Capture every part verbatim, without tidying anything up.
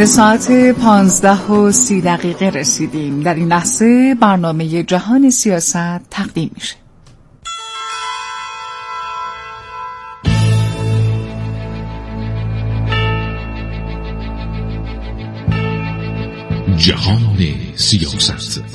به ساعت پانزده و سی دقیقه رسیدیم. در این لحظه برنامه جهان سیاست تقدیم میشه. جهان سیاست.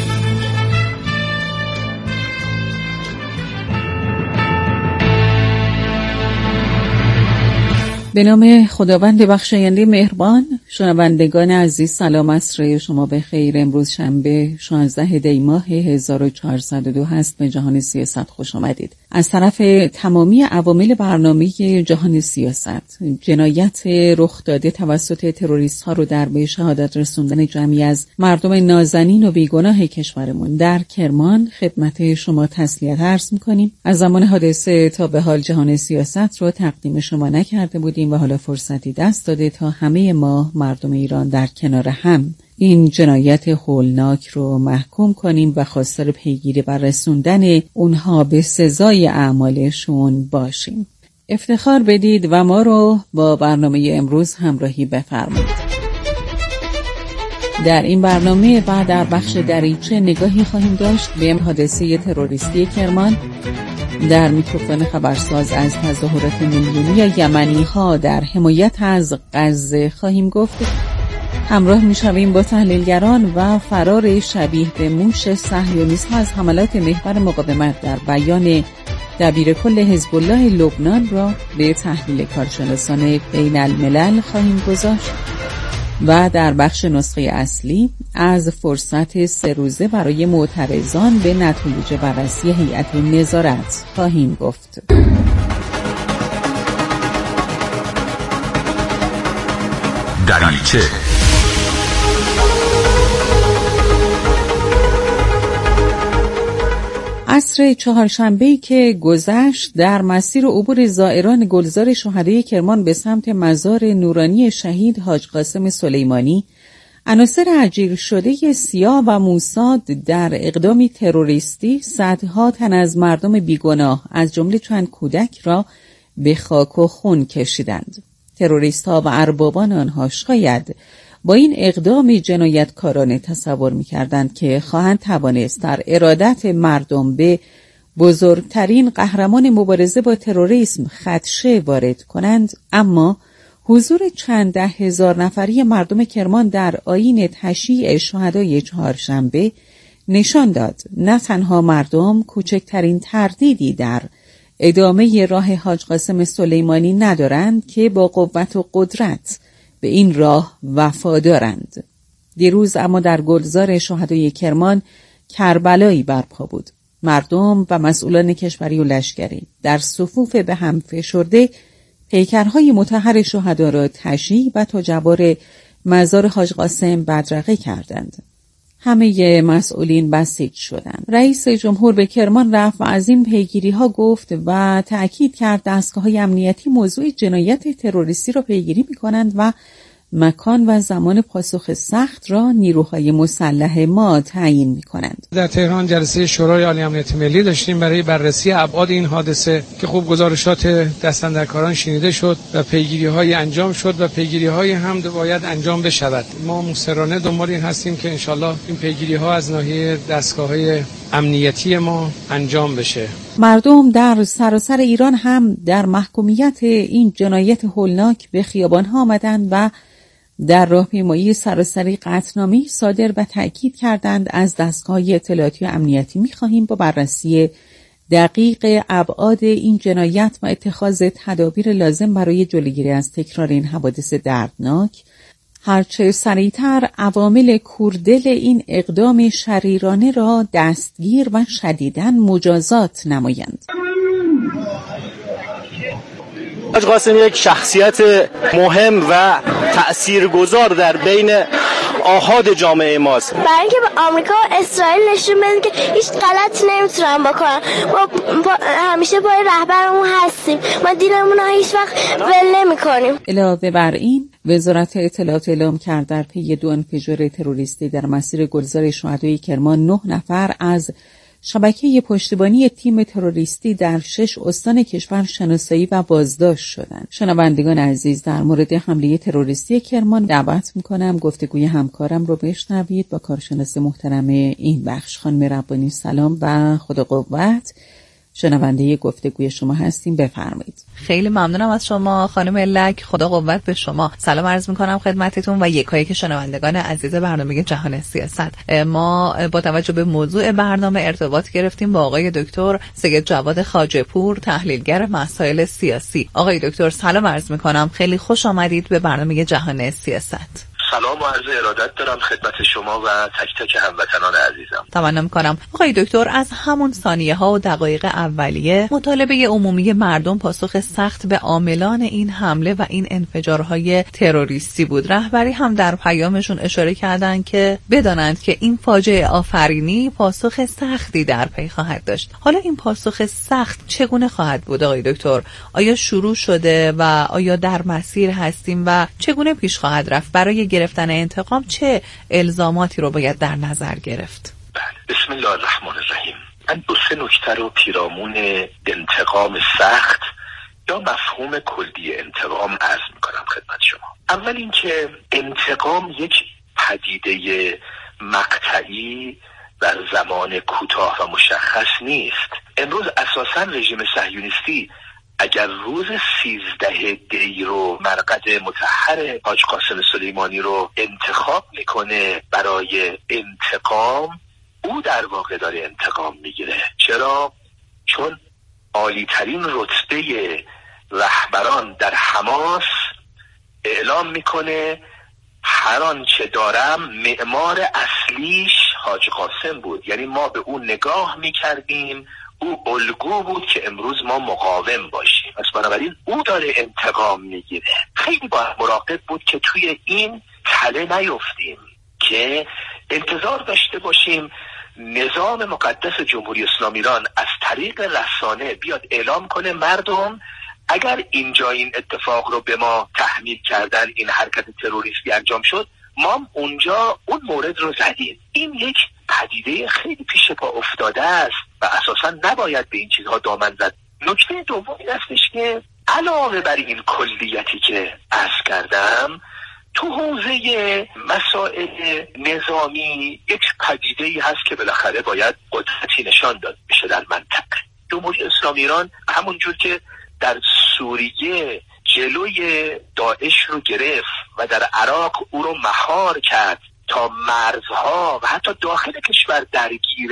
به نام خداوند بخشاینده مهربان. شنوندگان عزیز، سلام عصر شما بخیر. امروز شنبه شانزده دی ماه هزار و چهارصد و دو هست. به جهان سیاست خوش آمدید. از طرف تمامی عوامل برنامه جهان سیاست، جنایت رخ داده توسط تروریست ها رو در به شهادت رسوندن جمعی از مردم نازنین و بیگناه کشورمون در کرمان خدمت شما تسلیت عرض می‌کنیم. از زمان حادثه تا به حال جهان سیاست رو تقدیم شما نکرده بودیم و حالا فرصتی دست داده تا همه ما مردم ایران در کنار هم این جنایت هولناک رو محکوم کنیم و خواستار پیگیری و رسوندن اونها به سزای اعمالشون باشیم. افتخار بدید و ما رو با برنامه امروز همراهی بفرمایید. در این برنامه و در بخش دریچه نگاهی خواهیم داشت به حادثه تروریستی کرمان. در میکروفون خبرساز از تظاهرات میلیونی یمنی ها در حمایت از غزه خواهیم گفت. همراه میشویم با تحلیلگران و فرار شبیه به موش صهیونیست ها از حملات محور مقاومت در بیان دبیر کل حزب الله لبنان را به تحلیل کارشناسان بین الملل خواهیم گذاشت و در بخش نسخه اصلی از فرصت سه روزه برای معترضان به نتایج بررسی هیئت نظارت خواهیم گفت. دریچه عصر چهارشنبه‌ای که گذشت در مسیر عبور زائران گلزار شهدای کرمان به سمت مزار نورانی شهید حاج قاسم سلیمانی، عناصر اجیر شده سیا و موساد در اقدامی تروریستی صدها تن از مردم بیگناه از جمله چند کودک را به خاک و خون کشیدند. تروریست‌ها و اربابان آنها شاید با این اقدام جنایتکارانه تصور می‌کردند که خواهند توانست در ارادت مردم به بزرگترین قهرمان مبارزه با تروریسم خدشه وارد کنند، اما حضور چند ده هزار نفری مردم کرمان در آیین تشییع شهدای چهارشنبه نشان داد نه تنها مردم کوچکترین تردیدی در ادامه راه حاج قاسم سلیمانی ندارند که با قوت و قدرت به این راه وفادارند. دیروز اما در گلزار شهدای کرمان کربلایی برپا بود. مردم و مسئولان کشوری و لشکری در صفوف به هم فشرده پیکرهای مطهر شهدا را تشییع و تا جوار مزار حاج قاسم بدرقه کردند. همه مسئولین بسیج شدند. رئیس جمهور به کرمان رفت و از این پیگیری ها گفت و تأکید کرد دستگاه‌های امنیتی موضوع جنایت تروریستی را پیگیری می‌کنند و مکان و زمان پاسخ سخت را نیروهای مسلح ما تعیین می‌کنند. در تهران جلسه شورای عالی امنیت ملی داشتیم برای بررسی ابعاد این حادثه که خوب گزارشات دستاندرکاران شنیده شد و پیگیری‌های انجام شد و پیگیری‌های هم باید انجام بشود. ما مصرانه دنبال این هستیم که انشالله این پیگیری‌ها از ناحیه دستگاه‌های امنیتی ما انجام بشه. مردم در سراسر ایران هم در محکومیت این جنایت هولناک به خیابان‌ها آمدند و در راهپیمایی سراسری قطعنامه‌ای صادر و تأکید کردند از دستگاه اطلاعاتی و امنیتی می‌خواهیم با بررسی دقیق ابعاد این جنایت و اتخاذ تدابیر لازم برای جلوگیری از تکرار این حوادث دردناک هرچه سریعتر عوامل کوردل این اقدام شریرانه را دستگیر و شدیداً مجازات نمایند. حاج قاسم یک شخصیت مهم و تأثیرگذار در بین آحاد جامعه ماست. برای اینکه به آمریکا و اسرائیل نشون بدیم که هیچ غلطی نمیتونن بکنن. ما همیشه با رهبرمون هستیم. ما دینمون رو هیچ وقت ول نمی‌کنیم. علاوه بر این، وزارت اطلاعات اعلام کرد در پی دو انفجار تروریستی در مسیر گلزار شهدای کرمان نه نفر از شبکه پشتیبانی تیم تروریستی در شش استان کشور شناسایی و بازداشت شدند. شنوندگان عزیز، در مورد حمله تروریستی کرمان دعوت میکنم گفتگوی همکارم رو بشنوید با کارشناس محترم این بخش. خانم ربانی سلام و خدا قوت. شنونده گفتگوی شما هستیم، بفرمایید. خیلی ممنونم از شما خانم لک، خدا قوت به شما. سلام عرض میکنم خدمتتون و یکایک شنوندگان عزیز برنامه جهان سیاست. ما با توجه به موضوع برنامه ارتباط گرفتیم با آقای دکتر سید جواد خواجه‌پور، تحلیلگر مسائل سیاسی. آقای دکتر سلام عرض میکنم، خیلی خوش آمدید به برنامه جهان سیاست. سلام و عرض ارادت دارم خدمت شما و تک تک هموطنان عزیزم. تمنا می‌کنم آقای دکتر از همون ثانیه ها و دقایق اولیه مطالبه عمومی مردم پاسخ سخت به عاملان این حمله و این انفجارهای تروریستی بود. رهبری هم در پیامشون اشاره کردند که بدانند که این فاجعه آفرینی پاسخ سختی در پی خواهد داشت. حالا این پاسخ سخت چگونه خواهد بود آقای دکتر؟ آیا شروع شده و آیا در مسیر هستیم و چگونه پیش خواهد رفت؟ برای گرفتن انتقام چه الزاماتی رو باید در نظر گرفت؟ بله، بسم الله الرحمن الرحیم. من دو سه نکته رو پیرامون انتقام سخت یا مفهوم کلی انتقام عرض میکنم خدمت شما. اول اینکه انتقام یک پدیده مقطعی در زمان کوتاه و مشخص نیست. امروز اساساً رژیم صهیونیستی اگر روز سیزده دی رو مرقد مطهر حاج قاسم سلیمانی رو انتخاب میکنه برای انتقام، او در واقع داره انتقام میگیره. چرا؟ چون عالی ترین رتبه رهبران در حماس اعلام میکنه هر آنچه دارم معمار اصلیش حاج قاسم بود. یعنی ما به اون نگاه میکردیم، او الگو بود که امروز ما مقاوم باشیم. پس بنابراین او داره انتقام میگیره. خیلی باید مراقب بود که توی این تله نیفتیم که انتظار داشته باشیم نظام مقدس جمهوری اسلامی ایران از طریق رسانه بیاد اعلام کنه مردم اگر اینجا این اتفاق رو به ما تحمیل کردن، این حرکت تروریستی انجام شد، ما اونجا اون مورد رو زدیم. این یک پدیده خیلی پیش پا افتاده است و اساسا نباید به این چیزها دامن زد. نکته دوم این استش که علاوه بر این کلیتی که عرض کردم، تو حوزه مسائل نظامی یک پدیده‌ای هست که بالاخره باید قدرتی نشان داد بشه در منطقه. جمهوری اسلامی ایران همونجور که در سوریه جلوی داعش رو گرفت و در عراق او رو مهار کرد تا مرزها و حتی داخل کشور درگیر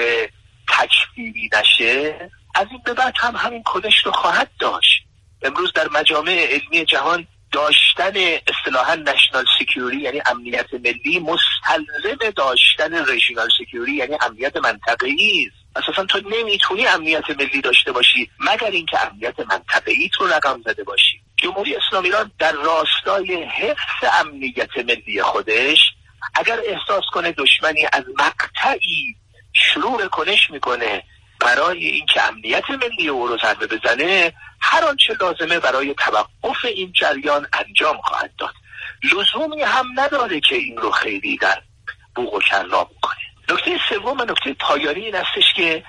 تکفیری نشه، از این به بعد هم همین کنش رو خواهد داشت. امروز در مجامع علمی جهان داشتن اصطلاحاً نشنال سکیوری یعنی امنیت ملی مستلزم داشتن ریژنال سکیوری یعنی امنیت منطقه‌ای است. اساساً تو نمیتونی امنیت ملی داشته باشی مگر اینکه امنیت منطقه‌ای تو رقم زده باشی. جمهوری اسلامی ایران در راستای حفظ امنیت ملی خودش اگر احساس کنه دشمنی از مقطعی شروع کنش میکنه برای اینکه امنیت ملی او رو ضربه بزنه، هر آنچه لازمه برای توقف این جریان انجام خواهد داد. لزومی هم نداره که این رو خیلی در بوق و کلا بکنه. نکته سوم و نکته پایانی این استش که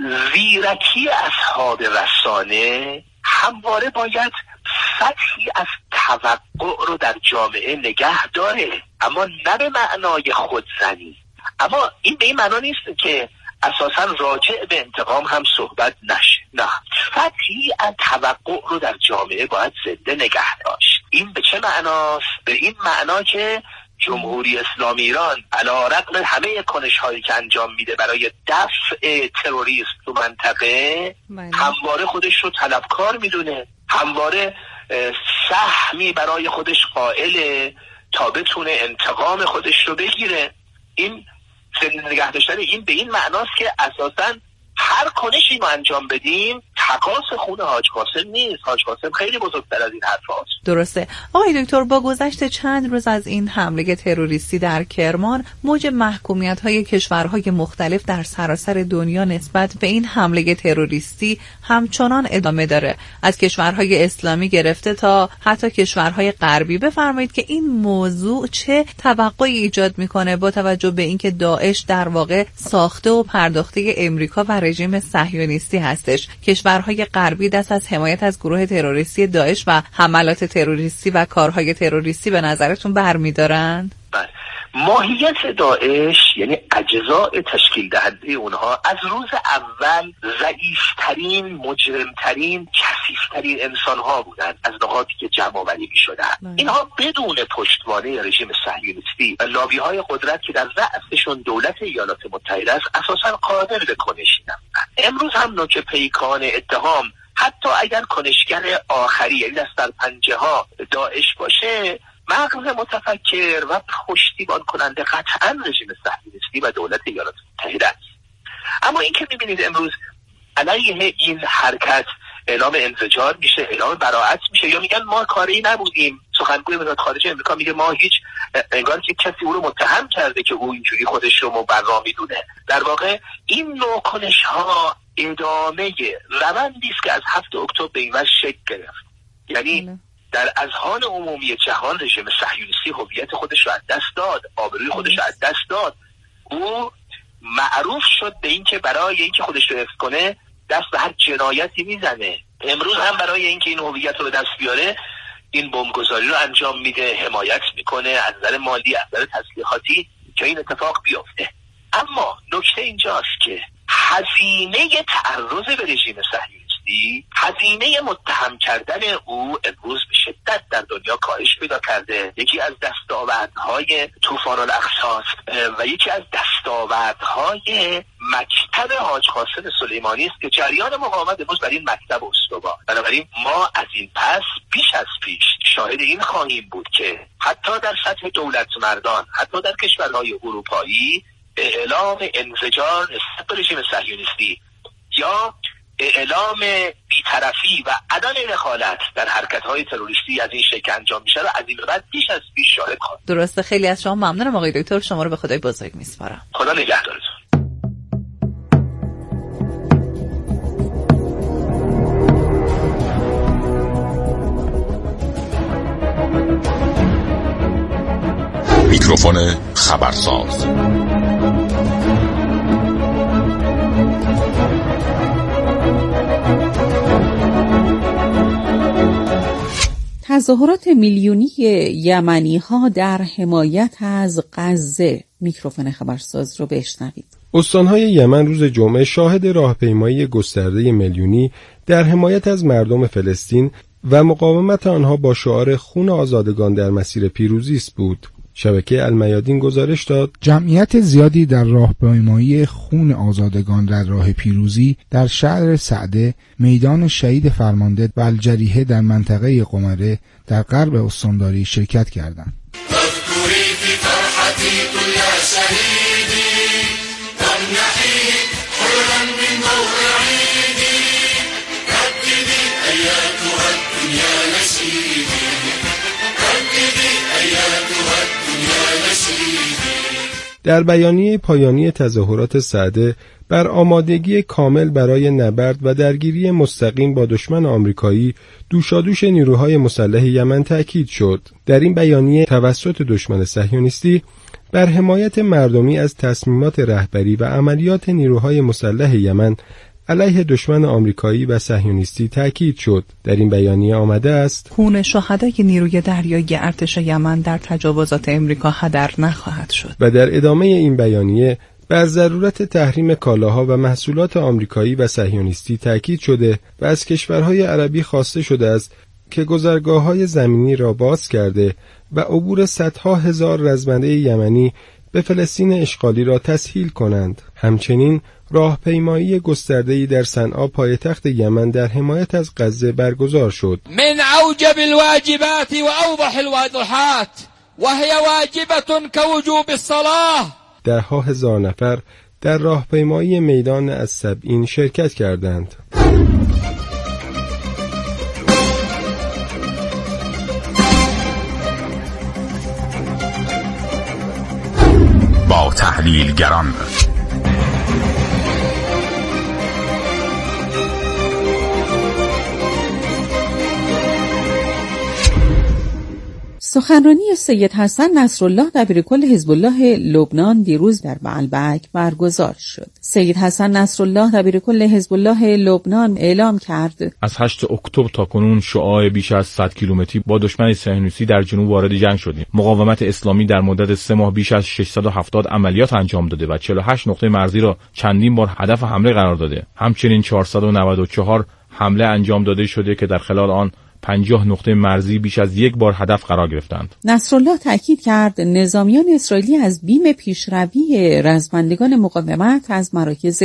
زیرکی اصحاب رسانه همواره باید سطحی از توقع رو در جامعه نگه داره، اما نه به معنای خودزنی. اما این به این معنا نیست که اساساً راجع به انتقام هم صحبت نشه. نه، سطحی از توقع رو در جامعه باید زنده نگه داشت. این به چه معناست؟ به این معنا که جمهوری اسلامی ایران علیرغم همه کنش هایی که انجام میده برای دفع تروریسم تو منطقه، همواره خودش رو طلبکار میدونه، همواره سهمی برای خودش قائله تا بتونه انتقام خودش رو بگیره. این زنده نگه داشتن این به این معناست که اساساً هر کنشی ما انجام بدیم تقاص خون حاج قاسم نیست. حاج قاسم خیلی بزرگتر از این حرف هاست. درسته. آقای دکتر، با گذشت چند روز از این حمله تروریستی در کرمان، موج محکومیت‌های کشورهای مختلف در سراسر دنیا نسبت به این حمله تروریستی همچنان ادامه داره، از کشورهای اسلامی گرفته تا حتی کشورهای غربی. بفرمایید که این موضوع چه توقعی ایجاد میکنه با توجه به اینکه داعش در واقع ساخته و پرداخته امریکا و رژیم صهیونیستی هستش. کشورهای غربی دست از حمایت از گروه تروریستی داعش و حملات تروریستی و کارهای تروریستی به نظرتون برمی‌دارن؟ بله. ماهیت داعش یعنی اجزاء تشکیل دهنده اونها از روز اول ضعیف‌ترین، مجرم‌ترین، کثیف‌ترین انسان‌ها بودند از نقاطی که جمع‌آوری می‌شدند. اینها بدون پشتوانه رژیم صهیونیستی و لابی‌های قدرت که در رأسشون دولت ایالات متحده است اساساً قادر به کنشی نبودند. امروز هم نوک پیکان اتهام، حتی اگر کنشگر آخری یعنی دست در پنجه ها داعش باشه، مغز متفکر و پشتیبان کننده قطعا رژیم صهیونیستی و دولت ایالات متحده است. اما این که میبینید امروز علیه این حرکت اعلام انزجار میشه، اعلام براءت میشه، یا میگن ما کاری نبودیم. سخنگوی وزارت خارجه امریکا میگه ما هیچ، انگار که کسی او رو متهم کرده که او اینجوری خودش رو مبرا میدونه. در واقع این نوع کنش ها ادامه روندی است که از هفتم اکتبر به این وجه شکل گرفت. یعنی در اذهان عمومی جهان رژیم صهیونیستی هویت خودش رو از دست داد، آبروی خودش رو از دست داد. او معروف شد به این که برای اینکه خودش رو حفظ کنه دست به هر جنایتی میزنه. امروز هم برای اینکه این هویت رو به دست بیاره این بمبگذاری رو انجام میده، حمایت میکنه از نظر مالی، از نظر تسلیحاتی که این اتفاق بیفته. اما نکته اینجاست که هزینه تعرض به رژیم صهیونیستی، هزینه متهم کردن او امروز به شدت در دنیا کاهش پیدا کرده. یکی از دستاوردهای طوفان الاقصی و یکی از دستاوردهای مکتب حاج قاسم سلیمانی است که جریان مقاومت امروز بر این مکتب استوار. بنابراین ما از این پس بیش از پیش شاهد این خواهیم بود که حتی در سطح دولت مردان، حتی در کشورهای اروپایی، اعلام انزجار نسبت به رژیم صهیونیستی یا اعلام بی‌طرفی و عدم دخالت در حرکت‌های تروریستی از این شکل انجام میشه رو از این به بعد بیش از پیش شاهد خواهیم. درسته. خیلی از شما ممنونم آقای دکتر، شما رو به خدای بزرگ میسپارم. خدا نگهدارتون. میکروفون خبرساز. تظاهرات میلیونی یمنی ها در حمایت از غزه. میکروفون خبرساز رو بشنوید. استانهای یمن روز جمعه شاهد راهپیمایی گسترده میلیونی در حمایت از مردم فلسطین و مقاومت آنها با شعار خون آزادگان در مسیر پیروزی است بود. شبکه المیادین گزارش داد جمعیت زیادی در راهپیمایی خون آزادگان در راه پیروزی در شهر سعده، میدان شهید فرمانده و الجریحه در منطقه قمره در غرب استانداری شرکت کردند. در بیانیه پایانی تظاهرات سعده بر آمادگی کامل برای نبرد و درگیری مستقیم با دشمن آمریکایی دوشادوش نیروهای مسلح یمن تأکید شد. در این بیانیه توسط دشمن صهیونیستی بر حمایت مردمی از تصمیمات رهبری و عملیات نیروهای مسلح یمن علیه دشمن آمریکایی و صهیونیستی تأکید شد. در این بیانیه آمده است خون شهدای نیروی دریایی ارتش یمن در تجاوزات امریکا هدر نخواهد شد. و در ادامه این بیانیه بر ضرورت تحریم کالاها و محصولات آمریکایی و صهیونیستی تأکید شده و از کشورهای عربی خواسته شده است که گذرگاه‌های زمینی را باز کرده و عبور صدها هزار رزمنده یمنی به فلسطین اشغالی را تسهیل کنند. همچنین راهپیمایی گسترده‌ای در صنعا پایتخت یمن در حمایت از غزه برگزار شد. من اوجب الواجبات و اوضح الواضحات و هي واجبة كوجوب الصلاة. درها هزار نفر در راهپیمایی میدان السبعین شرکت کردند. با تحلیلگران. سخنرانی سید حسن نصرالله دبیرکل حزب الله لبنان دیروز در بعلبک برگزار شد. سید حسن نصرالله دبیرکل حزب الله لبنان اعلام کرد از هشتم اکتبر تا کنون شعاع بیش از صد کیلومتری با دشمن صهیونیستی در جنوب وارد جنگ شدیم. مقاومت اسلامی در مدت سه ماه بیش از ششصد و هفتاد عملیات انجام داده و چهل و هشت نقطه مرزی را چندین بار هدف حمله قرار داده. همچنین چهارصد و نود و چهار حمله انجام داده شده که در خلال آن پنجاه نقطه مرزی بیش از یک بار هدف قرار گرفتند. نصرالله تاکید کرد نظامیان اسرائیلی از بیم پیشروی رزمندگان مقاومت از مراکز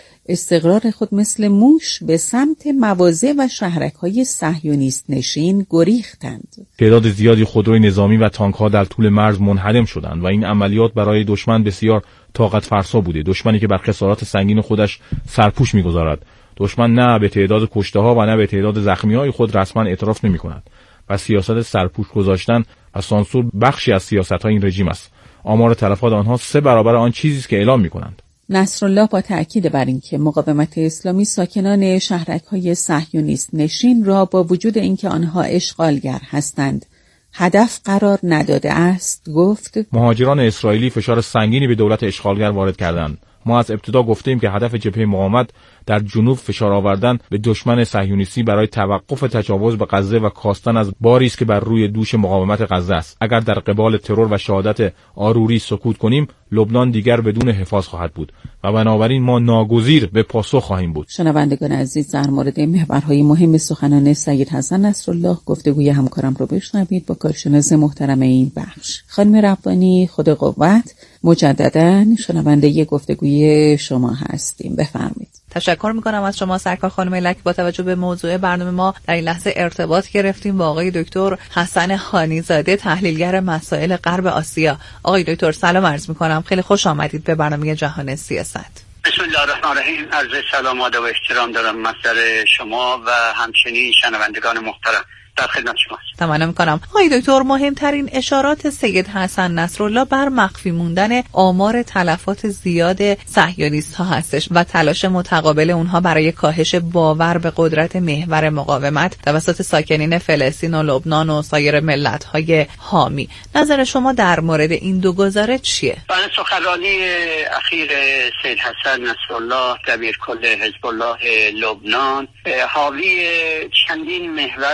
استقرار خود مثل موش به سمت مواضع و شهرک‌های صهیونیست نشین گریختند. تعداد زیادی خودروی نظامی و تانک‌ها در طول مرز منهدم شدند و این عملیات برای دشمن بسیار طاقت فرسا بوده. دشمنی که بر خسارات سنگین خودش سرپوش می‌گذارد. دشمن نه به تعداد کشته‌ها و نه به تعداد زخمی‌های خود رسما اعتراف نمی‌کند و سیاست سرپوش گذاشتن و سانسور بخشی از سیاست‌های این رژیم است. آمار تلفات آنها سه برابر آن چیزی است که اعلام می‌کنند. نصرالله با تأکید بر اینکه مقاومت اسلامی ساکنان شهرک‌های صهیونیست نشین را با وجود اینکه آنها اشغالگر هستند هدف قرار نداده است گفت مهاجران اسرائیلی فشار سنگینی به دولت اشغالگر وارد کردند. ما از ابتدا گفتیم که هدف جبهه مقاومت در جنوب فشار آوردن به دشمن صهیونیستی برای توقف تجاوز به غزه و کاستن از باری است که بر روی دوش مقاومت غزه است. اگر در قبال ترور و شهادت آروری سکوت کنیم، لبنان دیگر بدون حفاظ خواهد بود و بنابراین ما ناگزیر به پاسخ خواهیم بود. شنوندگان عزیز، در مورد محورهای مهم سخنان سید حسن نصرالله گفتگوی همکارم رو بشنوید با کارشناس محترم این بخش خانم ربانی. خود قوت، مجددا شنونده گفتگوی شما هستیم، بفرمایید. تشکر میکنم از شما سرکار خانم لک. با توجه به موضوع برنامه ما در این لحظه ارتباط گرفتیم با آقای دکتر حسن خانیزاده، تحلیلگر مسائل غرب آسیا. آقای دکتر سلام عرض میکنم، خیلی خوش آمدید به برنامه جهان سیاست. بسم الله الرحمن الرحیم. عرض سلام و ادب و احترام دارم مصدر شما و همچنین شنوندگان محترم. در خدمت شماست. تمام میکنم. آقای دکتر، مهمترین اشارات سید حسن نصرالله بر مخفی موندن آمار تلفات زیاد صهیونیست ها هستش و تلاش متقابل اونها برای کاهش باور به قدرت محور مقاومت توسط ساکنین فلسطین و لبنان و سایر ملت های حامی. نظر شما در مورد این دو گزاره چیه؟ برای سخنرانی اخیر سید حسن نصرالله دبیرکل حزب الله لبنان حاوی چندین محور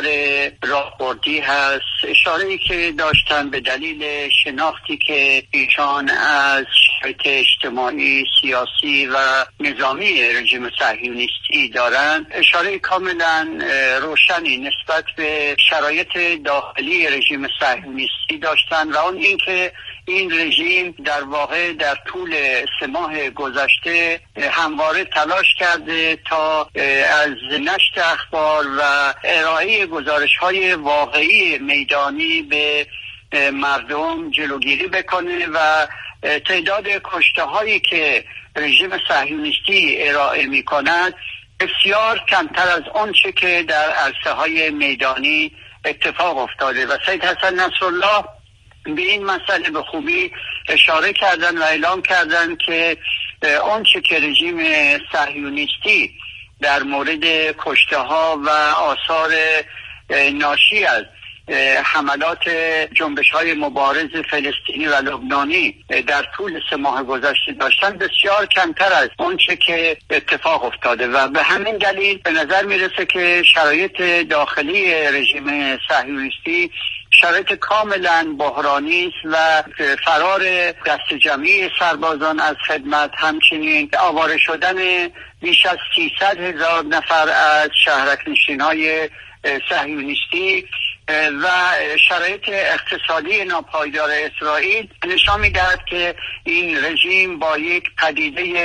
راهبردی هست. اشاره‌ای که داشتن به دلیل شناختی که ایشان از شرایط اجتماعی، سیاسی و نظامی رژیم صهیونیستی دارند، اشاره کاملا روشنی نسبت به شرایط داخلی رژیم صهیونیستی داشتن و اون اینکه این رژیم در واقع در طول سه ماه گذشته همواره تلاش کرده تا از نشر اخبار و ارائه گزارش‌های واقعی میدانی به مردم جلوگیری بکنه و تعداد کشته‌هایی که رژیم صهیونیستی ارائه می‌کند بسیار کمتر از آنچه که در عرصه‌های میدانی اتفاق افتاده و سید حسن نصرالله به این مسئله به خوبی اشاره کردن و اعلام کردن که آنچه که رژیم صهیونیستی در مورد کشته‌ها و آثار ناشی از حملات جنبش‌های مبارز فلسطینی و لبنانی در طول سه ماه گذشته داشتن بسیار کمتر از اونچه که اتفاق افتاده و به همین دلیل به نظر میرسه که شرایط داخلی رژیم صهیونیستی شرایط کاملا بحرانی است و فرار دست جمعی سربازان از خدمت، همچنین آواره شدن بیش از سیصد هزار نفر از شهرک نشین‌های صهیونیستی و شرایط اقتصادی ناپایدار اسرائیل نشان می‌دهد که این رژیم با یک پدیده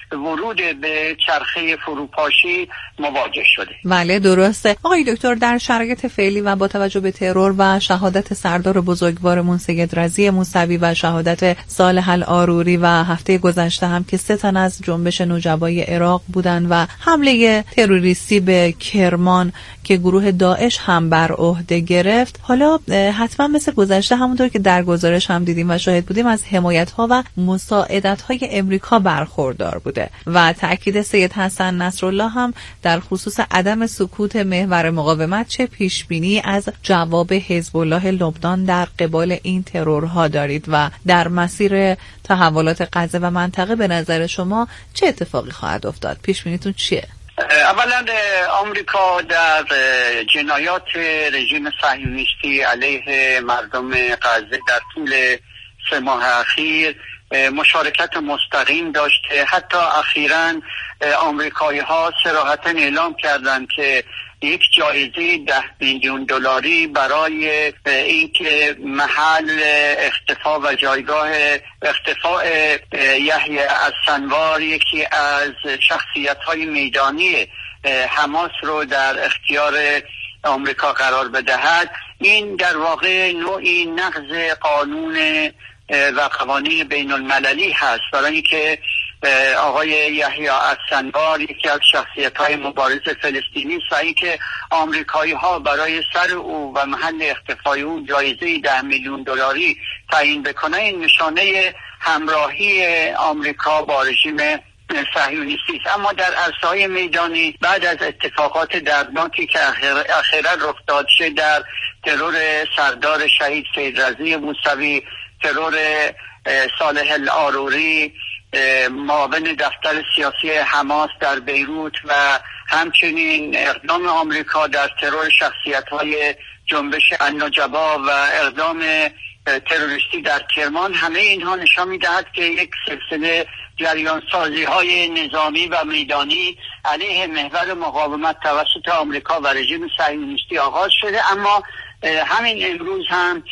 ورود به چرخه فروپاشی مواجه شده. بله درسته. آقای دکتر، در شرایط فعلی و با توجه به ترور و شهادت سردار بزرگوارمون سید رضی موسوی و شهادت صالح العاروری و هفته گذشته هم که سه تن از جنبش نوجوای عراق بودن و حمله تروریستی به کرمان که گروه داعش هم بر عهده گرفت، حالا حتما مثل گذشته همونطور که در گزارش هم دیدیم و شاهد بودیم از حمایت‌ها و مساعدت‌های امریکا برخوردار بوده و تأکید سید حسن نصرالله هم در خصوص عدم سکوت محور مقاومت چه پیشبینی از جواب حزب الله لبنان در قبال این ترورها دارید و در مسیر تحولات غزه و منطقه به نظر شما چه اتفاقی خواهد افتاد؟ پیشبینیتون چیه؟ اولا آمریکا در جنایات رژیم صهیونیستی علیه مردم غزه در طول سه ماه اخیر مشارکت مستقیم داشته. حتی اخیراً آمریکایی ها صراحتاً اعلام کردند که یک جایزه ده میلیون دلاری برای اینکه محل اختفا و جایگاه اختفاء یحیی السنوار، یکی از شخصیت‌های میدانی حماس رو در اختیار آمریکا قرار بدهد، این در واقع نوعی نقض قانون و قوانین بین المللی هست، برای اینکه آقای یحیی السنوار یکی از شخصیت‌های مبارز فلسطینی است و اینکه آمریکایی ها برای سر او و محل اختفای او جایزه ده میلیون دلاری تعیین بکنه، این نشانه همراهی آمریکا با رژیم صهیونیستی است. اما در عرصه‌های میدانی بعد از اتفاقات دردناکی که اخیراً رخ داد، چه در ترور سردار شهید سید رضی موسوی، ترور صالح العاروری، معاون دفتر سیاسی حماس در بیروت و همچنین اقدام آمریکا در ترور شخصیت‌های جنبش النجبا و اقدام تروریستی در کرمان، همه اینها نشان می‌دهد که یک سلسله جریان سازی های نظامی و میدانی علیه محور مقاومت توسط آمریکا و رژیم صهیونیستی آغاز شده. اما همین امروز هم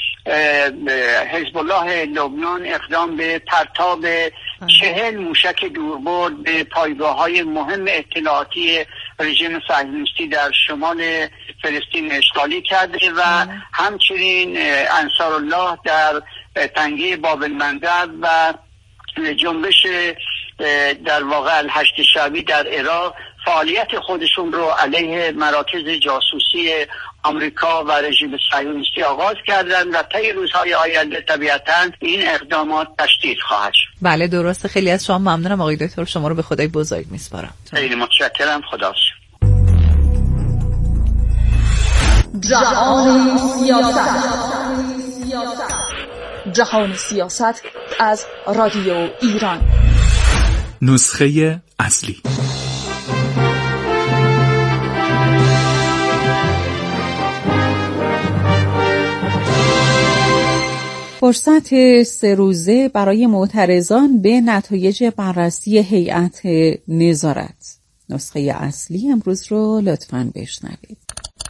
حزب الله لبنان اقدام به پرتاب چهل موشک دوربرد به پایگاه‌های مهم اطلاعاتی رژیم صهیونیستی در شمال فلسطین اشغالی کرده و همچنین انصارالله در تنگه باب المندب و جنبش در واقع الهشت شعبی در عراق فعالیت خودشون رو علیه مراکز جاسوسی آمریکا و رژیم صهیونیستی آغاز کردن و طی روزهای آینده طبیعتاً این اقدامات تشدید خواهد شد. بله درسته. خیلی از شما ممنونم آقای دکتر، شما رو به خدای بزرگ میسپارم. خیلی متشکرم. خدا جهان سیاست. جهان سیاست از رادیو ایران. نسخه اصلی. فرصت سه روزه برای معترضان به نتایج بررسی هیئت نظارت. نسخه اصلی امروز رو لطفاً بشنوید.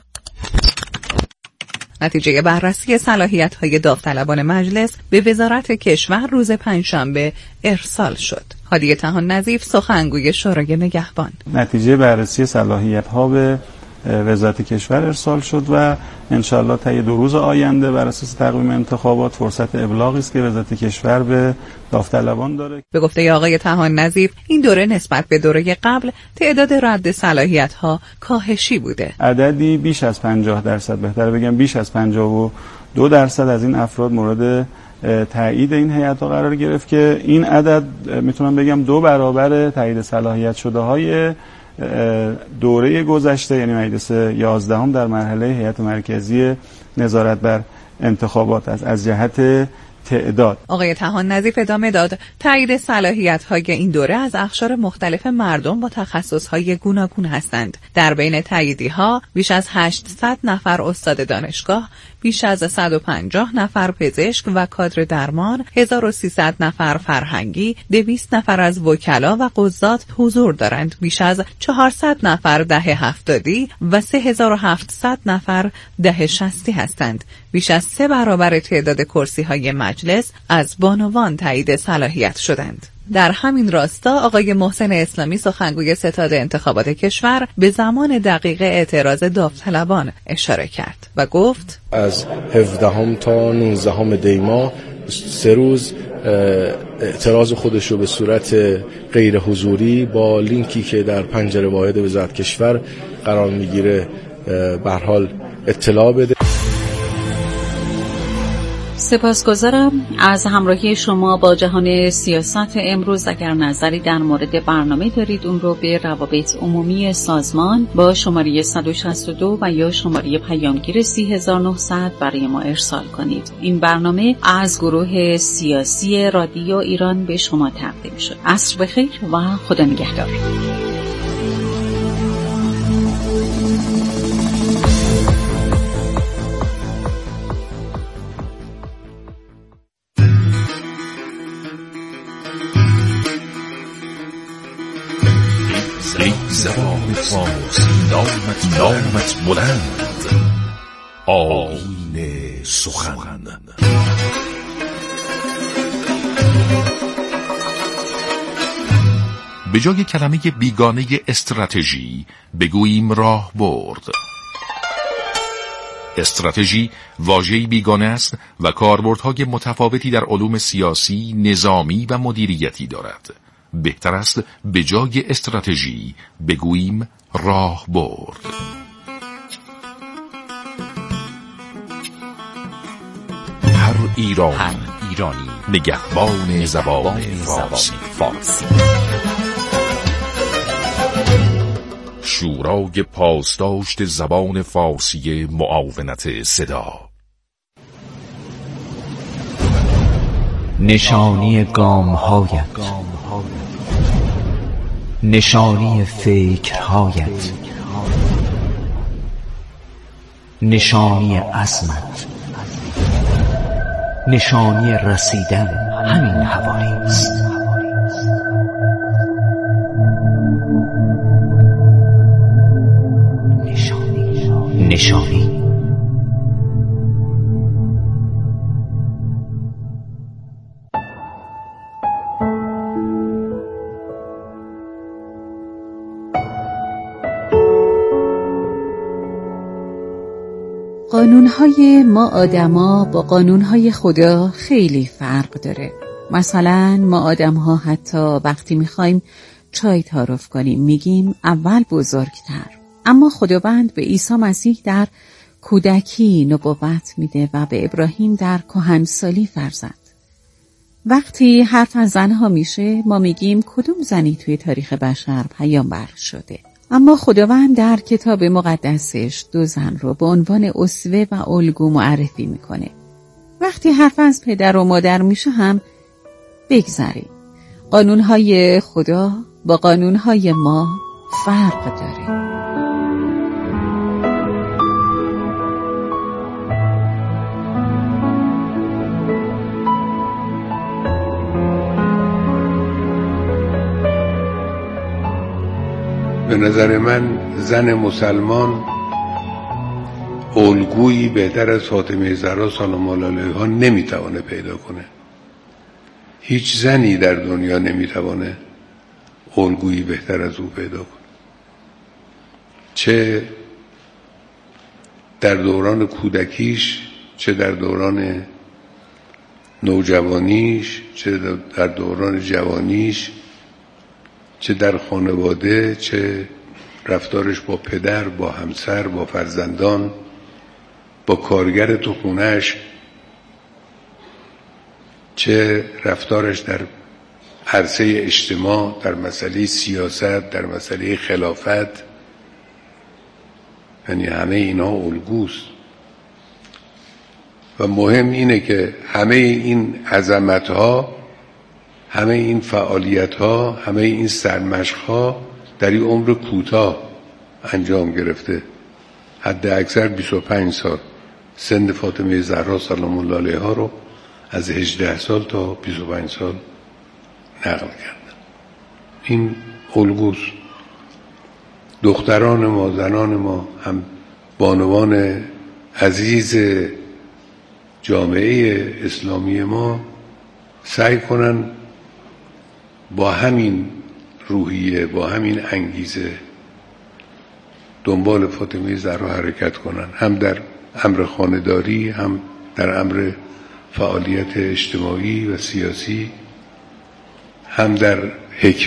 نتیجه بررسی صلاحیت‌های داوطلبان مجلس به وزارت کشور روز پنجشنبه ارسال شد. هادی طحان نظیف، سخنگوی شورای نگهبان: نتیجه بررسی صلاحیت‌ها به وزارت کشور ارسال شد و انشالله طی دو روز آینده بر اساس تقویم انتخابات فرصت ابلاغی است که وزارت کشور به داوطلبان داره. به گفته آقای طحان نظیف، این دوره نسبت به دوره قبل تعداد رد صلاحیت‌ها کاهشی بوده. عددی بیش از پنجاه درصد، بهتره بگم بیش از پنجاه و دو درصد از این افراد مورد تایید این هیئت‌ها قرار گرفت که این عدد میتونم بگم دو برابر تایید صلاحیت شده های دوره گذشته، یعنی مجلس یازدهم در مرحله هیئت مرکزی نظارت بر انتخابات است. از جهت تعداد آقای طحان نظیف ادامه داد تایید صلاحیت‌های این دوره از اقشار مختلف مردم با تخصص‌های گوناگون هستند. در بین تاییدی‌ها بیش از هشتصد نفر استاد دانشگاه، بیش از صد و پنجاه نفر پزشک و کادر درمان، هزار و سیصد نفر فرهنگی، دویست نفر از وکلا و قضات حضور دارند. بیش از چهارصد نفر دهه هفتادی و سه هزار و هفتصد نفر دهه شصتی هستند. بیش از سه برابر تعداد کرسی‌های مجلس از بانوان تایید صلاحیت شدند. در همین راستا آقای محسن اسلامی سخنگوی ستاد انتخابات کشور به زمان دقیق اعتراض داوطلبان اشاره کرد و گفت از هفدهم تا نوزدهم دی ماه سه روز اعتراض خودش رو به صورت غیر حضوری با لینکی که در پنجره واحد وزارت کشور قرار میگیره به هر حال اطلاع بده. سپاسگزارم از همراهی شما با جهان سیاست امروز. اگر نظری در مورد برنامه دارید اون رو به روابط عمومی سازمان با شماره صد و شصت و دو و یا شماره پیامگیر سی هزار و نهصد برای ما ارسال کنید. این برنامه از گروه سیاسی رادیو ایران به شما تقدیم شد. عصر بخیر و خدا نگهدار. زبان فارسی نامت نامت بلند، آیین سخن. به جای کلمه بیگانه استراتژی بگوییم راه برد. استراتژی واژه‌ای بیگانه است و کاربردهای متفاوتی در علوم سیاسی، نظامی و مدیریتی دارد. بهتر است به جای استراتژی بگوییم راه برد. هر ایرانی, هر ایرانی نگهبان زبان فارسی. فارسی شورای پاسداشت زبان فارسی معاونت صدا. نشانی گام‌هایت، نشانی فکرهایت، نشانی عزمت، نشانی رسیدن همین حوالی است. نشانی نشانی قانونهای ما آدما با قانونهای خدا خیلی فرق داره. مثلا ما آدمها حتی وقتی میخوایم چای تعارف کنیم میگیم اول بزرگتر، اما خداوند به عیسی مسیح در کودکی نبوت میده و به ابراهیم در کهنسالی فرزند. وقتی حرف از زنها میشه ما میگیم کدوم زنی توی تاریخ بشر پیامبر شده، اما خداوند در کتاب مقدسش دو زن رو به عنوان اسوه و الگو معرفی میکنه. وقتی حرف از پدر و مادر میشه هم بگذاریم. قانونهای خدا با قانونهای ما فرق داره. به نظر من زن مسلمان الگویی بهتر از فاطمه زهرا سلام الله علیها نمیتوانه پیدا کنه. هیچ زنی در دنیا نمیتوانه الگویی بهتر از او پیدا کنه، چه در دوران کودکیش، چه در دوران نوجوانیش، چه در دوران جوانیش، چه در خانواده، چه رفتارش با پدر، با همسر، با فرزندان، با کارگر تو خونهش، چه رفتارش در عرصه اجتماع، در مسئله سیاست، در مسئله خلافت. یعنی همه اینها الگوست و مهم اینه که همه این عظمت‌ها، همه این فعالیت‌ها، همه این سرمشق‌ها در این عمر کوتاه انجام گرفته. حد اکثر بیست و پنج سال. سن فاطمه زهرا سلام الله علیها رو از هجده سال تا بیست و پنج سال نقل کردن. این الگوست. دختران ما، زنان ما، هم بانوان عزیز جامعه اسلامی ما سعی کنن با همین روحیه، با همین انگیزه دنبال فاطمه زهرا حرکت کنن، هم در امر خانه‌داری، هم در امر فعالیت اجتماعی و سیاسی، هم در حکمت